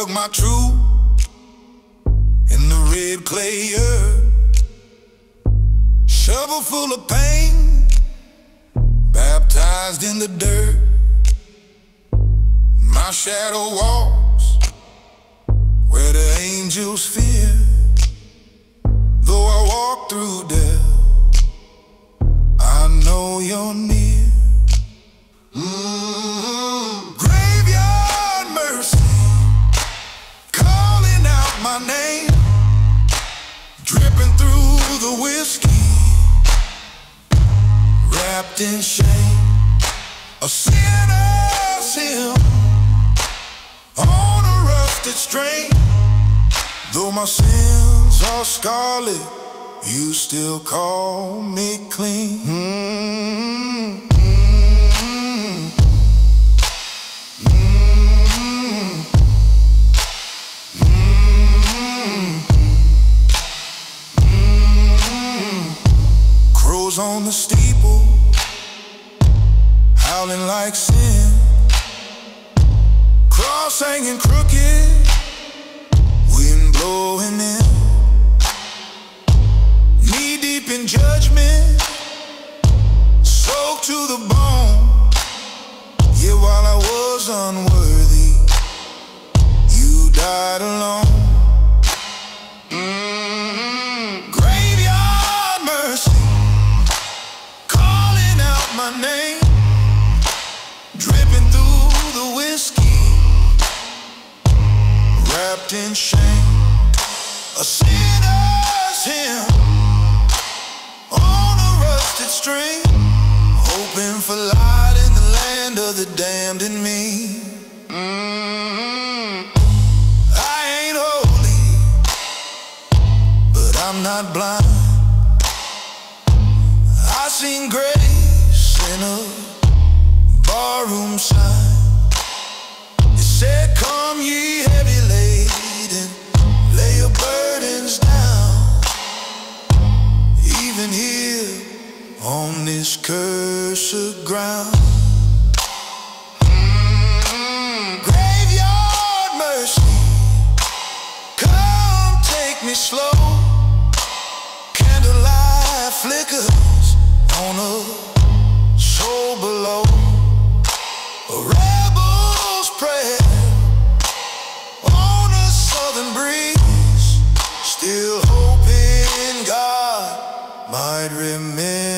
dug my truth in the red clay earth. Shovel full of pain, baptized in the dirt. My shadow walks where the angels fear. Though I walk through death, I know you're near. Graveyard mercy, calling out my name, dripping through the whiskey, wrapped in shame. A sinner's hymn on a rusted string. Though my sins are scarlet, you still call me clean. Crows on the steeple, howling like sin. Cross hanging crooked, wind blowing in. Knee deep in judgment, soaked to the bone. Yeah, while I was unworthy, you died alone. Graveyard mercy, calling out my name, dripping through the whiskey, wrapped in shame. A sinner's hymn on a rusted string, hoping for light in the land of the damned in me. I ain't holy, but I'm not blind. I seen grace in a barroom sign. It said, "Come ye heavy laden, lay your burdens down." Even here on this cursed ground. Graveyard mercy, come take me slow. Candlelight flickers on a soul below. A rebel's prayer on a southern breeze, still hoping God might remember.